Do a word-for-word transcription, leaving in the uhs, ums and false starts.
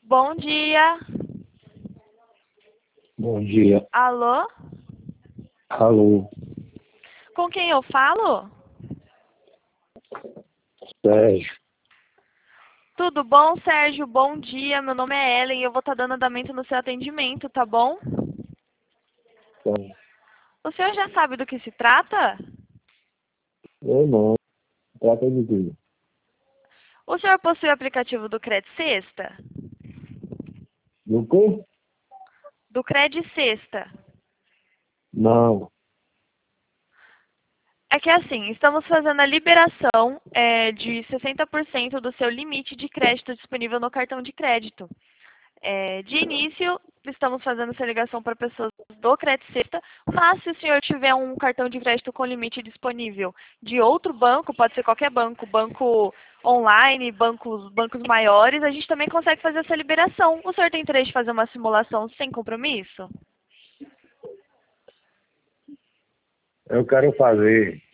Bom dia. Bom dia. Alô? Alô, Com quem eu falo? Sérgio. Tudo bom, Sérgio? Bom dia. Meu nome é Ellen e eu vou estar dando andamento no seu atendimento, tá bom? Então, O senhor já sabe do que se trata? eu não. Trata de quê? O senhor possui o aplicativo do Cred Sexta? Do quê? Do Cred Sexta. Não. É que assim, estamos fazendo a liberação é, de sessenta por cento do seu limite de crédito disponível no cartão de crédito. É, de início, estamos fazendo essa ligação para pessoas do Cred Sexta, mas se o senhor tiver um cartão de crédito com limite disponível de outro banco, pode ser qualquer banco, banco online, bancos, bancos maiores, a gente também consegue fazer essa liberação. O senhor tem interesse de fazer uma simulação sem compromisso? Eu quero fazer.